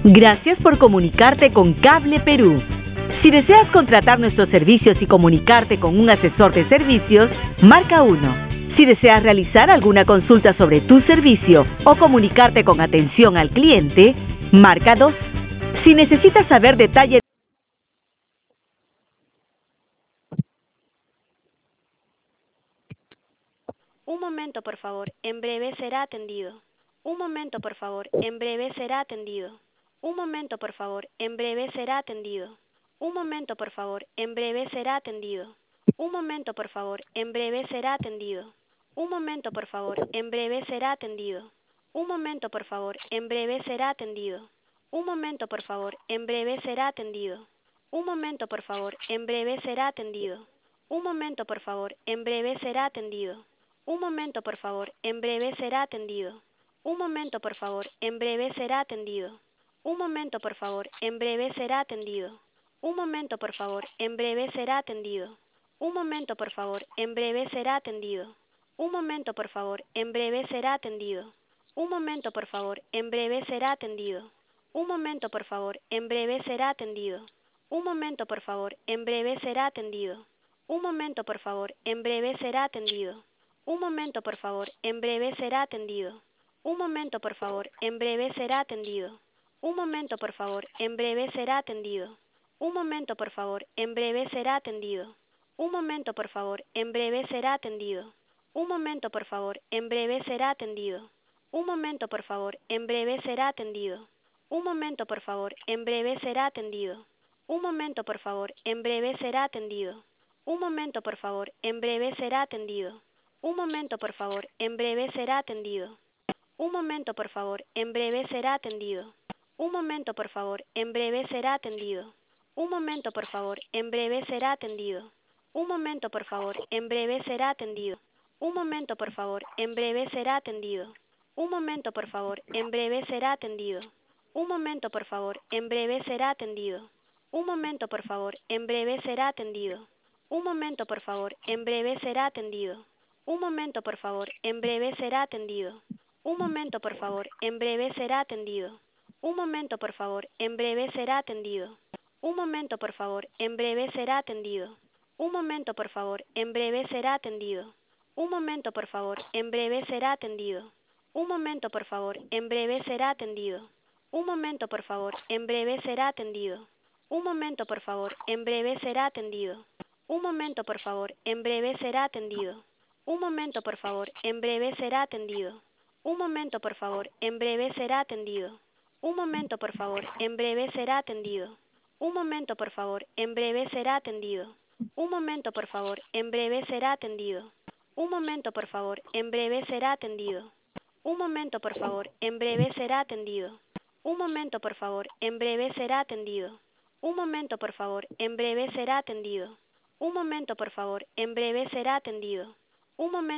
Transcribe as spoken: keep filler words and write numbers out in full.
Gracias por comunicarte con Cable Perú. Si deseas contratar nuestros servicios y comunicarte con un asesor de servicios, marca uno. Si deseas realizar alguna consulta sobre tu servicio o comunicarte con atención al cliente, marca dos. Si necesitas saber detalles. Un momento, por favor. En breve será atendido. Un momento, por favor. En breve será atendido. Un momento, por favor. En breve será atendido. Un momento, por favor. En breve será atendido. Un momento, por favor. En breve será atendido. Un momento, por favor. En breve será atendido. Un momento, por favor. En breve será atendido. Un momento, por favor. En breve será atendido. Un momento, por favor. En breve será atendido. Un momento, por favor. En breve será atendido. Un momento, por favor. En breve será atendido. Un momento, por favor. En breve será atendido. Un momento, por favor. En breve será atendido. Un momento, por favor. En breve será atendido. Un momento, por favor. En breve será atendido. Un momento, por favor. En breve será atendido. Un momento, por favor. En breve será atendido. Un momento, por favor. En breve será atendido. Un momento, por favor. En breve será atendido. Un momento, por favor. En breve será atendido. Un momento, por favor. En breve será atendido. Un momento, por favor. En breve será atendido. Un momento, por favor. En breve será atendido. Un momento, por favor. En breve será atendido. Un momento, por favor. En breve será atendido. Un momento, por favor. En breve será atendido. Un momento, por favor. En breve será atendido. Un momento, por favor. En breve será atendido. Un momento, por favor. En breve será atendido. Un momento, por favor. En breve será atendido. Un momento, por favor. En breve será atendido. Un momento, por favor. En breve será atendido. Un momento, por favor. En breve será atendido. Un momento, por favor. En breve será atendido. Un momento, por favor. En breve será atendido. Un momento, por favor. En breve será atendido. Un momento, por favor. En breve será atendido. Un momento, por favor. En breve será atendido. Un momento, por favor. En breve será atendido. Un momento, por favor. En breve será atendido. Un momento, por favor. En breve será atendido. Un momento, por favor. En breve será atendido. Un momento, por favor. En breve será atendido. Un momento, por favor. En breve será atendido. Un momento, por favor. En breve será atendido. Un momento, por favor. En breve será atendido. Un momento, por favor. En breve será atendido. Un momento, por favor. En breve será atendido. Un momento, por favor. En breve será atendido. Un momento, por favor. En breve será atendido. Un momento, por favor. En breve será atendido. Un momento, por favor. En breve será atendido. Un momento, por favor. En breve será atendido. Un momento, por favor. En breve será atendido. Un momento, por favor. En breve será atendido. Un momento, por favor. En breve será atendido. Un momento, por favor. En breve será atendido. Un momento, por favor. En breve será atendido. Un momento, por favor. En breve será atendido. Un momento, por favor. En breve será atendido. Un momento.